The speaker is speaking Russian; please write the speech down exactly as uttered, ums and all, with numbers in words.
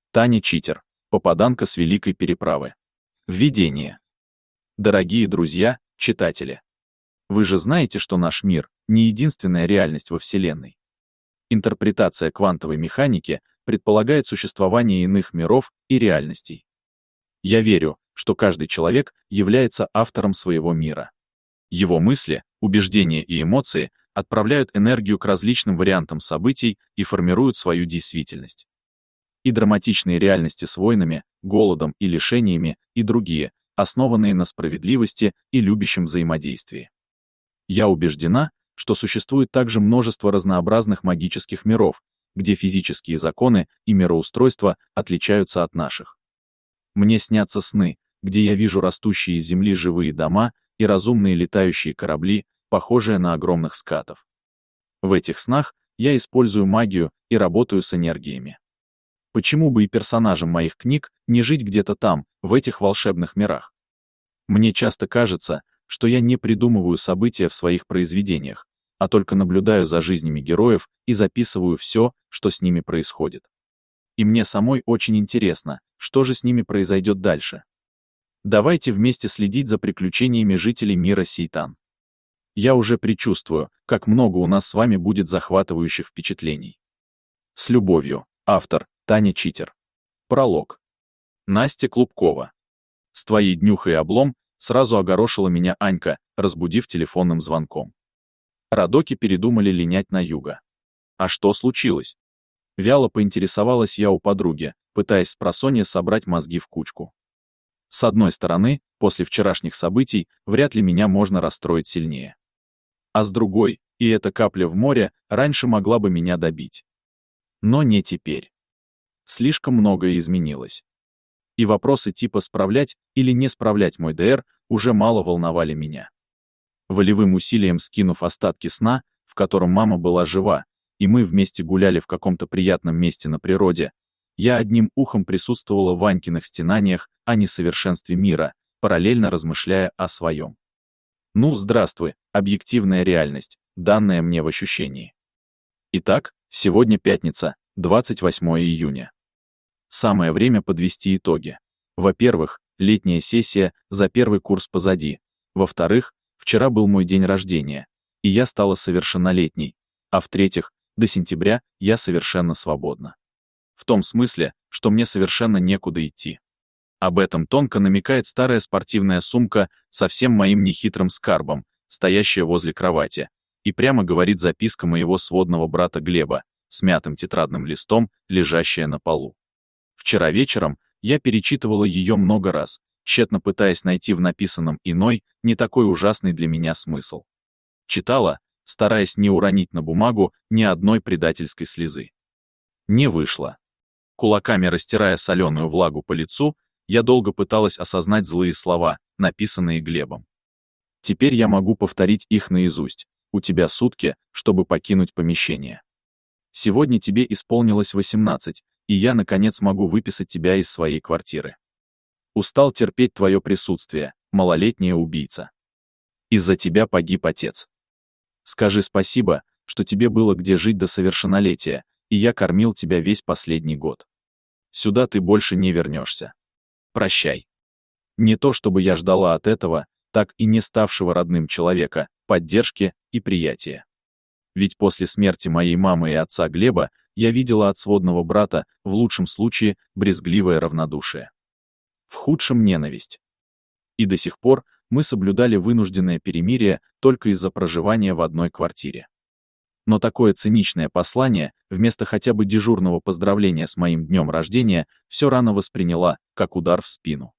Таня Читер, попаданка с Великой Переправы. Введение. Дорогие друзья, читатели. Вы же знаете, что наш мир — не единственная реальность во Вселенной. Интерпретация квантовой механики предполагает существование иных миров и реальностей. Я верю, что каждый человек является автором своего мира. Его мысли, убеждения и эмоции отправляют энергию к различным вариантам событий и формируют свою действительность. И драматичные реальности с войнами, голодом и лишениями, и другие, основанные на справедливости и любящем взаимодействии. Я убеждена, что существует также множество разнообразных магических миров, где физические законы и мироустройство отличаются от наших. Мне снятся сны, где я вижу растущие из земли живые дома и разумные летающие корабли, похожие на огромных скатов. В этих снах я использую магию и работаю с энергиями. Почему бы и персонажам моих книг не жить где-то там, в этих волшебных мирах? Мне часто кажется, что я не придумываю события в своих произведениях, а только наблюдаю за жизнями героев и записываю все, что с ними происходит. И мне самой очень интересно, что же с ними произойдет дальше. Давайте вместе следить за приключениями жителей мира Сейтан. Я уже предчувствую, как много у нас с вами будет захватывающих впечатлений. С любовью, автор Таня Читер. Пролог. Настя Клубкова. С твоей днюхой облом сразу огорошила меня Анька, разбудив телефонным звонком. Радоки передумали линять на юго. А что случилось? Вяло поинтересовалась я у подруги, пытаясь спросонья собрать мозги в кучку. С одной стороны, после вчерашних событий вряд ли меня можно расстроить сильнее. А с другой, и эта капля в море раньше могла бы меня добить. Но не теперь. Слишком многое изменилось. И вопросы типа справлять или не справлять мой ДР уже мало волновали меня. Волевым усилием скинув остатки сна, в котором мама была жива, и мы вместе гуляли в каком-то приятном месте на природе, я одним ухом присутствовала в Ванькиных стенаниях о несовершенстве мира, параллельно размышляя о своем. Ну, здравствуй, объективная реальность, данная мне в ощущении. Итак, сегодня пятница, двадцать восьмое июня. Самое время подвести итоги. Во-первых, летняя сессия за первый курс позади. Во-вторых, вчера был мой день рождения, и я стала совершеннолетней. А в-третьих, до сентября я совершенно свободна. В том смысле, что мне совершенно некуда идти. Об этом тонко намекает старая спортивная сумка со всем моим нехитрым скарбом, стоящая возле кровати, и прямо говорит записка моего сводного брата Глеба, с мятым тетрадным листом, лежащая на полу. Вчера вечером я перечитывала ее много раз, тщетно пытаясь найти в написанном иной, не такой ужасный для меня смысл. Читала, стараясь не уронить на бумагу ни одной предательской слезы. Не вышло. Кулаками растирая соленую влагу по лицу, я долго пыталась осознать злые слова, написанные Глебом. Теперь я могу повторить их наизусть. У тебя сутки, чтобы покинуть помещение. Сегодня тебе исполнилось восемнадцать, и я, наконец, могу выписать тебя из своей квартиры. Устал терпеть твое присутствие, малолетняя убийца. Из-за тебя погиб отец. Скажи спасибо, что тебе было где жить до совершеннолетия, и я кормил тебя весь последний год. Сюда ты больше не вернешься. Прощай. Не то чтобы я ждала от этого, так и не ставшего родным человека, поддержки и приятия. Ведь после смерти моей мамы и отца Глеба я видела от сводного брата, в лучшем случае, брезгливое равнодушие. В худшем — ненависть. И до сих пор мы соблюдали вынужденное перемирие только из-за проживания в одной квартире. Но такое циничное послание, вместо хотя бы дежурного поздравления с моим днем рождения, все рано восприняла, как удар в спину.